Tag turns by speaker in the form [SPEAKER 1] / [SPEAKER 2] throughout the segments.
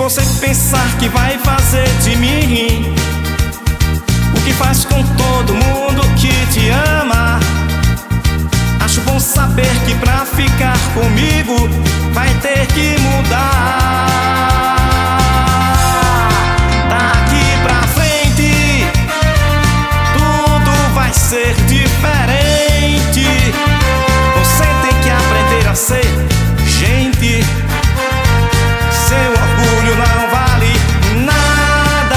[SPEAKER 1] você pensar que vai fazer de mim o que faz com todo mundo que te ama, acho bom saber que pra ficar comigo vai ter que mudar. Daqui pra frente tudo vai ser diferente. Você tem que aprender a ser gente. Seu orgulho não vale nada,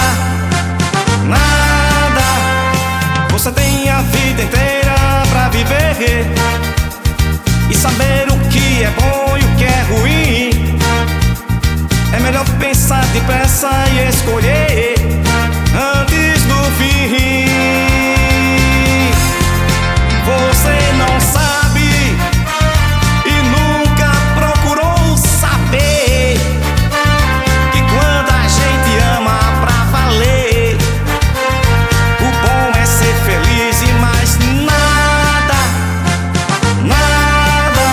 [SPEAKER 1] nada. Você tem a vida inteira pra viver e saber o que é bom e o que é ruim. É melhor pensar depressa e escolher antes do fim. Você não sabe e nunca procurou saber que quando a gente ama pra valer, o bom é ser feliz e mais nada, nada.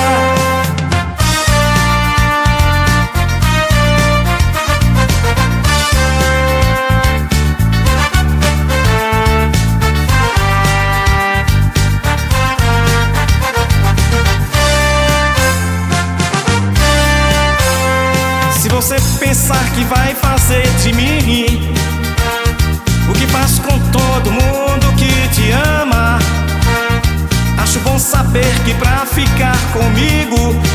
[SPEAKER 1] Se você pensar que vai fazer de mim o que faz com todo mundo que te ama, acho bom saber que pra ficar comigo